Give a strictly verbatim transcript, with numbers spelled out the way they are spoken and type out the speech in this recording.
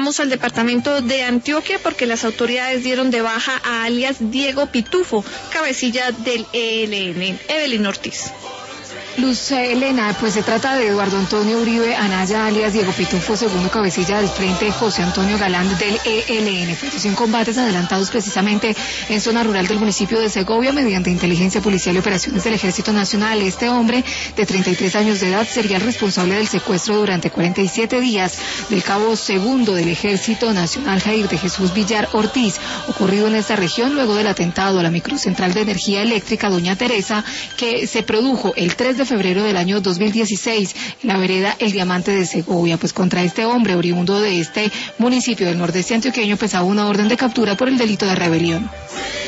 vamos al departamento de Antioquia porque las autoridades dieron de baja a alias Diego Pitufo, cabecilla del E L N. Evelyn Ortiz. Luz Elena, pues se trata de Eduardo Antonio Uribe Anaya, alias Diego Pitufo, segundo cabecilla del Frente José Antonio Galán del E L N. Falleció en combates adelantados precisamente en zona rural del municipio de Segovia mediante inteligencia policial y operaciones del Ejército Nacional. Este hombre, de treinta y tres años de edad, sería el responsable del secuestro durante cuarenta y siete días del cabo segundo del Ejército Nacional, Jair de Jesús Villar Ortiz, ocurrido en esta región luego del atentado a la microcentral de energía eléctrica Doña Teresa, que se produjo el tres de febrero del año dos mil dieciséis en la vereda El Diamante de Segovia. Pues contra este hombre, oriundo de este municipio del nordeste antioqueño, pesaba una orden de captura por el delito de rebelión.